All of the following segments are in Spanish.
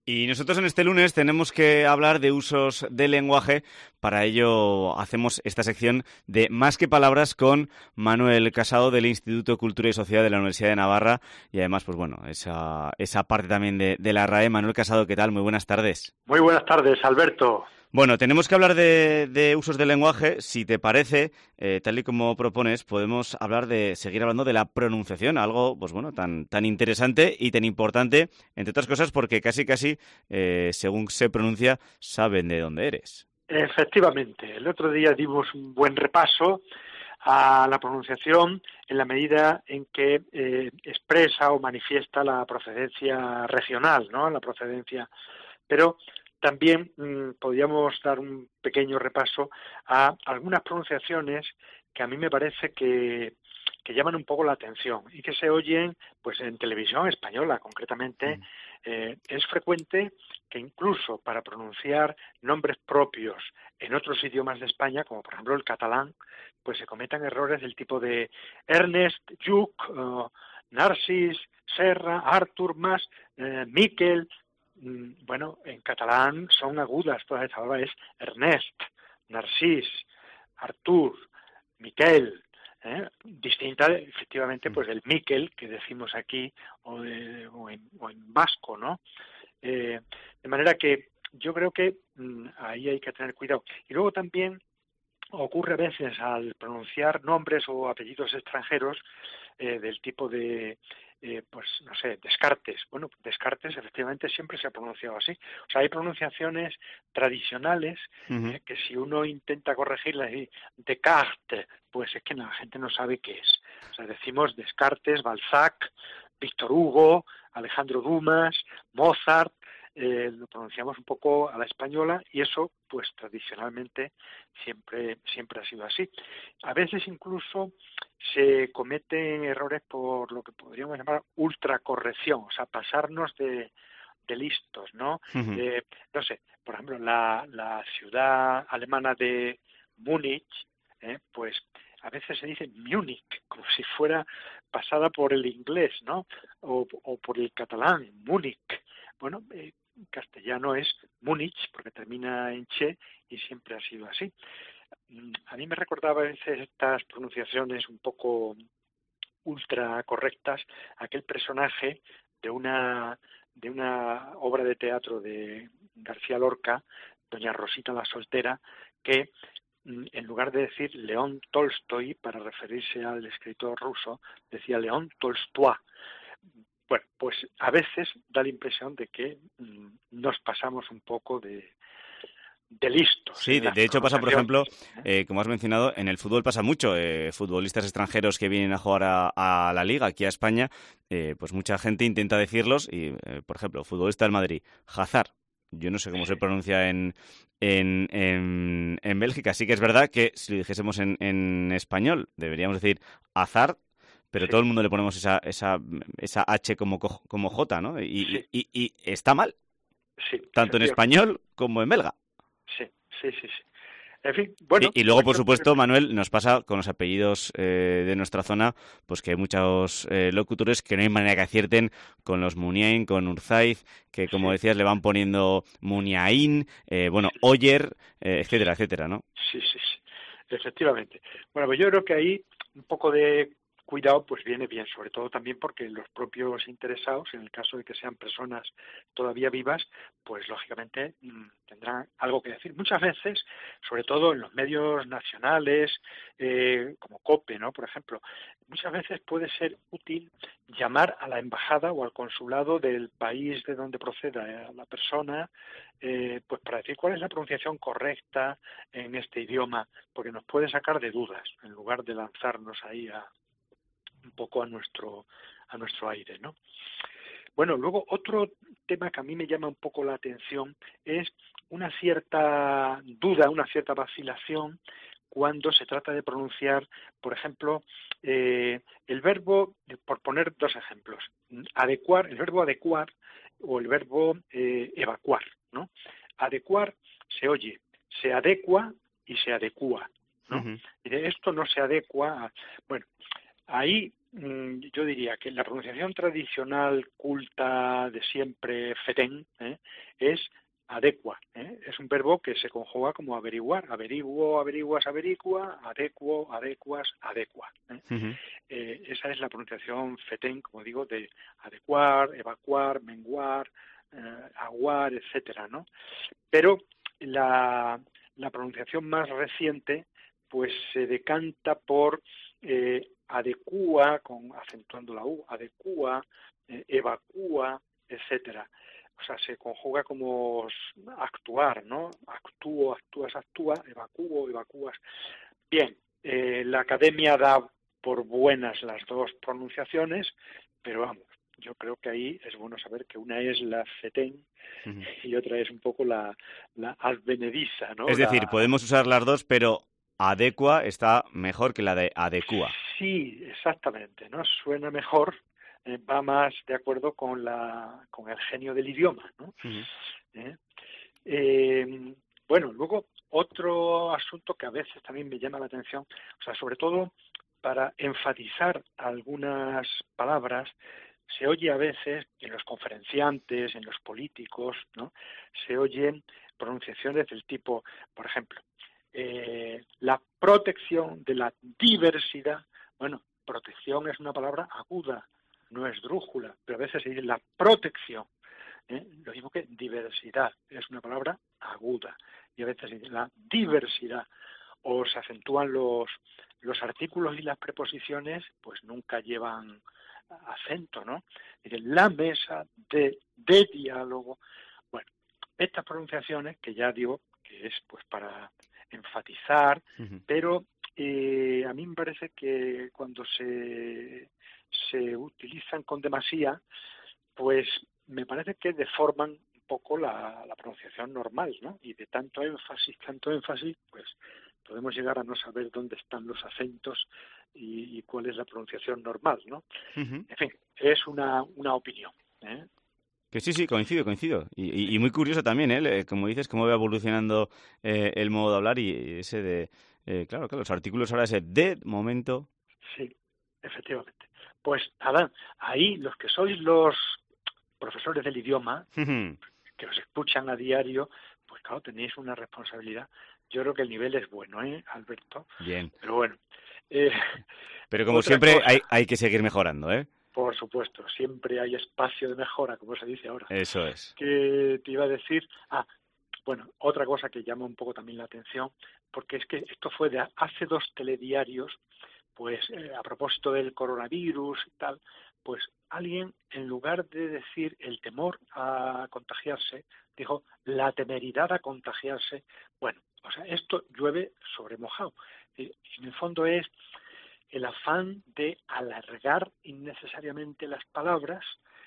Y nosotros en este lunes tenemos que hablar de usos del lenguaje. Para ello hacemos esta sección de Más que Palabras con Manuel Casado del Instituto de Cultura y Sociedad de la Universidad de Navarra. Y además, pues bueno, esa parte también de la RAE. Manuel Casado, ¿qué tal? Muy buenas tardes. Muy buenas tardes, Alberto. Bueno, tenemos que hablar de usos del lenguaje. Si te parece, tal y como propones, podemos seguir hablando de la pronunciación, algo, pues bueno, tan interesante y tan importante, entre otras cosas, porque casi, según se pronuncia, saben de dónde eres. Efectivamente, el otro día dimos un buen repaso a la pronunciación en la medida en que expresa o manifiesta la procedencia regional, ¿no? La procedencia, pero también podríamos dar un pequeño repaso a algunas pronunciaciones que a mí me parece que llaman un poco la atención y que se oyen pues en televisión española concretamente. Es frecuente que incluso para pronunciar nombres propios en otros idiomas de España, como por ejemplo el catalán, pues se cometan errores del tipo de Ernest, Lluc, Narcís, Serra, Artur, Mas, Miquel. Bueno, en catalán son agudas todas estas palabras, es Ernest, Narcís, Artur, Miquel, distinta efectivamente pues del Miquel que decimos aquí o en vasco, ¿no? De manera que yo creo que ahí hay que tener cuidado. Y luego también ocurre a veces al pronunciar nombres o apellidos extranjeros del tipo de, pues no sé, Descartes. Bueno, Descartes efectivamente siempre se ha pronunciado así. O sea, hay pronunciaciones tradicionales que si uno intenta corregirlas y Descartes, pues es que la gente no sabe qué es. O sea, decimos Descartes, Balzac, Víctor Hugo, Alejandro Dumas, Mozart. Lo pronunciamos un poco a la española y eso pues tradicionalmente siempre ha sido así. A veces incluso se cometen errores por lo que podríamos llamar ultracorrección, o sea, pasarnos de listos, ¿no? No sé, por ejemplo, la ciudad alemana de Múnich, pues a veces se dice Múnich, como si fuera pasada por el inglés, ¿no? O por el catalán, Múnich. Bueno, castellano es Múnich, porque termina en che y siempre ha sido así. A mí me recordaba a veces estas pronunciaciones un poco ultra correctas aquel personaje de una obra de teatro de García Lorca, Doña Rosita la soltera, que en lugar de decir León Tolstoy para referirse al escritor ruso, decía León Tolstoy. Bueno, pues a veces da la impresión de que nos pasamos un poco de listos Sí, en las de hecho pasa, por ejemplo, pronunciaciones. como has mencionado, en el fútbol pasa mucho. Futbolistas extranjeros que vienen a jugar a la Liga, aquí a España, pues mucha gente intenta decirlos y, por ejemplo, futbolista del Madrid, Hazard. Yo no sé cómo se Sí, pronuncia en Bélgica. Sí que es verdad que si lo dijésemos en español, deberíamos decir Hazard, pero sí, todo el mundo le ponemos esa H como J, ¿no? sí, Y está mal, sí, tanto en efectivamente. español como en belga. Sí, sí, sí, sí. En fin, bueno, Y luego, pues por yo creo supuesto, que Manuel, nos pasa con los apellidos de nuestra zona, pues que hay muchos locutores que no hay manera que acierten con los Muniain, con Urzaiz, que como sí, decías le van poniendo Muniain, bueno, Oyer, etcétera, etcétera, ¿no? sí, sí, sí, efectivamente. Bueno, pues yo creo que ahí un poco de cuidado pues viene bien, sobre todo también porque los propios interesados, en el caso de que sean personas todavía vivas, pues lógicamente tendrán algo que decir. Muchas veces, sobre todo en los medios nacionales, como COPE, ¿no? Por ejemplo, muchas veces puede ser útil llamar a la embajada o al consulado del país de donde proceda la persona, pues para decir cuál es la pronunciación correcta en este idioma, porque nos puede sacar de dudas en lugar de lanzarnos ahí un poco a nuestro aire, ¿no? Bueno, luego otro tema que a mí me llama un poco la atención es una cierta duda, una cierta vacilación cuando se trata de pronunciar, por ejemplo, el verbo, por poner dos ejemplos, adecuar, el verbo adecuar o el verbo evacuar, ¿no? Adecuar se oye, se adecua y se adecúa, ¿no? Ujú. Y de esto no se adecua a, bueno, ahí yo diría que la pronunciación tradicional culta de siempre, fetén, es adecua. Es un verbo que se conjuga como averiguar. Averiguo, averiguas, averigua, adecuo, adecuas, adecua. Ujú. Esa es la pronunciación fetén, como digo, de adecuar, evacuar, menguar, aguar, etcétera, ¿no? Pero la pronunciación más reciente pues se decanta por adecúa, acentuando la U, adecúa, evacúa, etcétera. O sea, se conjuga como actuar, ¿no? Actúo, actúas, actúa, evacúo, evacúas. Bien, la academia da por buenas las dos pronunciaciones, pero vamos, yo creo que ahí es bueno saber que una es la fetén Ujú. y otra es un poco la advenediza, ¿no? Es decir, podemos usar las dos, pero adecua está mejor que la de adecua. Sí, exactamente, ¿no? Suena mejor, va más de acuerdo con el genio del idioma, ¿no? Ujú. ¿Eh? Bueno, luego otro asunto que a veces también me llama la atención, o sea, sobre todo para enfatizar algunas palabras, se oye a veces en los conferenciantes, en los políticos, ¿no? Se oyen pronunciaciones del tipo, por ejemplo, la protección de la diversidad. Bueno, protección es una palabra aguda, no es drújula, pero a veces se dice la protección. Lo mismo que diversidad, es una palabra aguda, y a veces se dice la diversidad, o se acentúan los artículos y las preposiciones, pues nunca llevan acento, ¿no? Dicen la mesa de diálogo. Bueno, estas pronunciaciones, que ya digo que es pues para enfatizar, Ujú. pero a mí me parece que cuando se utilizan con demasía, pues me parece que deforman un poco la pronunciación normal, ¿no? Y de tanto énfasis, pues podemos llegar a no saber dónde están los acentos y cuál es la pronunciación normal, ¿no? Ujú. En fin, es una opinión, ¿eh? Que sí, sí, coincido. Y muy curioso también, ¿eh? Como dices, cómo va evolucionando el modo de hablar y ese de... claro, los artículos ahora ese de momento... Sí, efectivamente. Pues nada, ahí los que sois los profesores del idioma, Ujú. que os escuchan a diario, pues claro, tenéis una responsabilidad. Yo creo que el nivel es bueno, Alberto? Bien. Pero bueno, eh, Pero como otra siempre cosa, hay que seguir mejorando, ¿eh? por supuesto, siempre hay espacio de mejora, como se dice ahora. Eso es. ¿Qué te iba a decir? Bueno, otra cosa que llama un poco también la atención, porque es que esto fue de hace 2 telediarios, pues a propósito del coronavirus y tal, pues alguien, en lugar de decir el temor a contagiarse, dijo la temeridad a contagiarse. Bueno, o sea, esto llueve sobre mojado. En el fondo es el afán de alargar innecesariamente las palabras,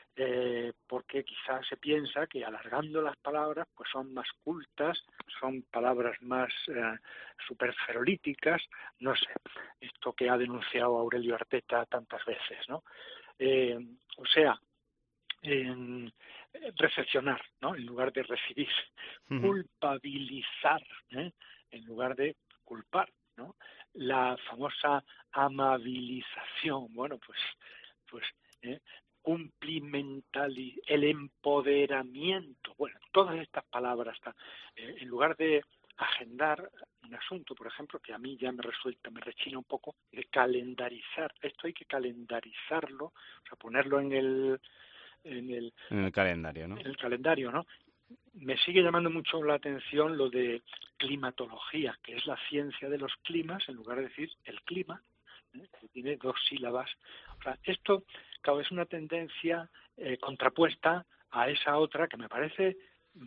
porque quizás se piensa que alargando las palabras pues son más cultas, son palabras más superferolíticas, no sé, esto que ha denunciado Aurelio Arteta tantas veces, ¿no? O sea, en recepcionar, ¿no? En lugar de recibir, Ujú. culpabilizar, en lugar de culpar, ¿no? La famosa amabilización, bueno, pues ¿eh? El empoderamiento, bueno, todas estas palabras, en lugar de agendar un asunto, por ejemplo, que a mí ya me rechina un poco, de calendarizar, esto hay que calendarizarlo, o sea, ponerlo en el, En el calendario, ¿no? en el calendario, ¿no? Me sigue llamando mucho la atención lo de climatología, que es la ciencia de los climas, en lugar de decir el clima, que tiene 2 sílabas. O sea, esto, claro, es una tendencia contrapuesta a esa otra que me parece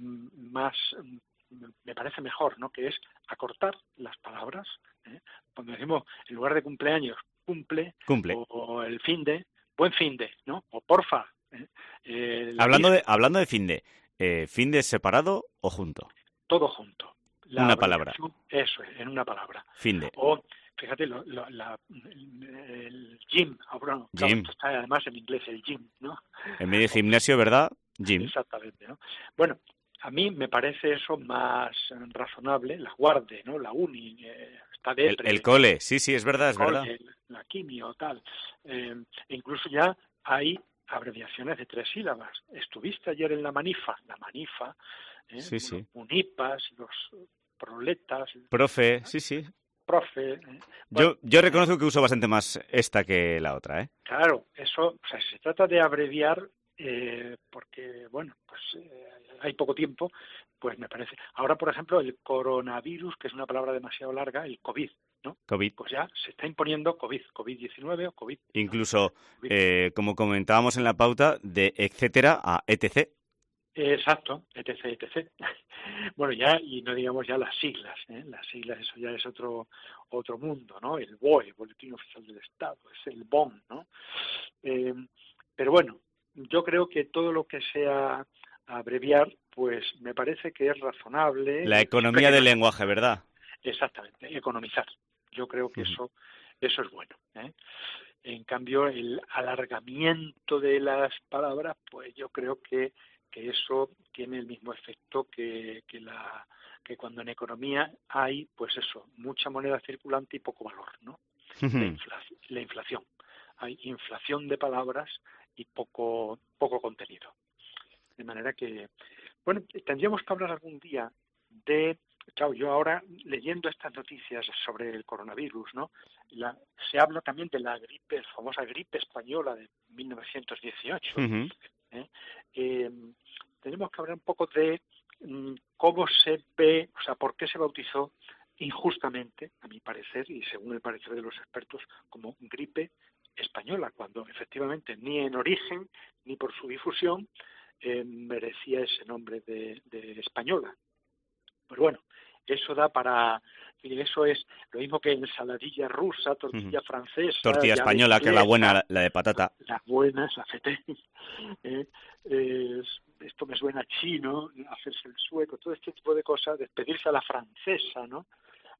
me parece mejor, ¿no? Que es acortar las palabras. Cuando decimos, en lugar de cumpleaños, cumple, Cumple. o el buen fin de, ¿no? O porfa, la Virgen, Hablando de fin de separado o junto. todo junto. La Una palabra. abreviación, eso es, en una palabra. Fin de. O, fíjate, el gym, bueno, claro, Gym. esto está además en inglés, el gym, ¿no? En vez de gimnasio, ¿verdad? Gym. Exactamente, ¿no? Bueno, a mí me parece eso más razonable, la guarde, ¿no? La uni, J de el cole, sí, es verdad, es verdad. La quimio, tal. Incluso ya hay abreviaciones de 3 sílabas. Estuviste ayer en la Manifa, sí, sí. Unipas, los proletas. Profe, sí. Profe. Bueno, yo reconozco que uso bastante más esta que la otra, ¿eh? Claro, eso, o sea, se trata de abreviar porque, bueno, pues hay poco tiempo, pues me parece. Ahora, por ejemplo, el coronavirus, que es una palabra demasiado larga, el COVID, ¿no? COVID. Pues ya se está imponiendo COVID-19 o COVID. Incluso, COVID. como comentábamos en la pauta, de etcétera a etc. Exacto, etc. Bueno, ya, y no digamos ya las siglas, las siglas, eso ya es otro mundo, ¿no? El BOE, Boletín Oficial del Estado, es el BON, ¿no? Pero bueno, yo creo que todo lo que sea abreviar, pues me parece que es razonable. La economía del lenguaje, ¿verdad? Exactamente, economizar. Yo creo que eso es bueno, ¿eh? En cambio, el alargamiento de las palabras, pues yo creo que eso tiene el mismo efecto que cuando en economía hay, pues eso, mucha moneda circulante y poco valor, ¿no? La inflación. Hay inflación de palabras y poco contenido. De manera que, bueno, tendríamos que hablar algún día de... Claro, yo ahora, leyendo estas noticias sobre el coronavirus, ¿no? Se habla también de la famosa gripe española de 1918. Tenemos que hablar un poco de cómo se ve, o sea, por qué se bautizó injustamente, a mi parecer, y según el parecer de los expertos, como gripe española, cuando efectivamente ni en origen ni por su difusión merecía ese nombre de española. Pues bueno, eso da para... Eso es lo mismo que ensaladilla rusa, tortilla francesa... Tortilla española, que es la buena, la de patata. La buena es la fetén. Esto me suena chino, hacerse el sueco, todo este tipo de cosas, despedirse a la francesa, ¿no?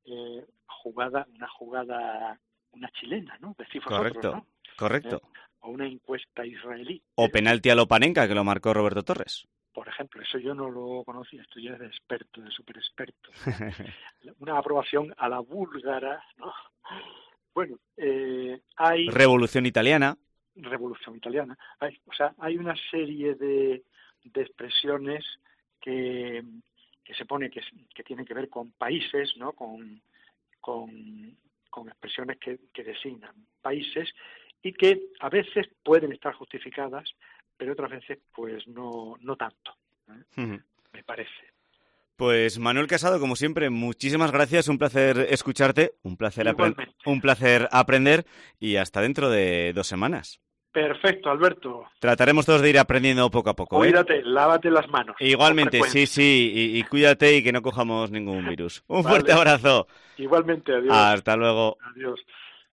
Una chilena, ¿no? Decís vosotros, correcto, ¿no? Correcto. O una encuesta israelí. O penalti a lo Panenka, que lo marcó Roberto Torres. Por ejemplo, eso yo no lo conocía, esto ya es de experto, de súper experto. Una aprobación a la búlgara, ¿no? Bueno, hay... Revolución Italiana. Hay una serie de expresiones que se pone que tienen que ver con países, ¿no? Con expresiones que designan países y que a veces pueden estar justificadas, pero otras veces pues no tanto, me parece. Pues Manuel Casado, como siempre, muchísimas gracias, un placer escucharte, un placer aprender y hasta dentro de 2 semanas. Perfecto, Alberto. Trataremos todos de ir aprendiendo poco a poco. Cuídate, lávate las manos. Igualmente, sí, y cuídate y que no cojamos ningún virus. Un fuerte abrazo. Igualmente, adiós. Hasta luego. Adiós.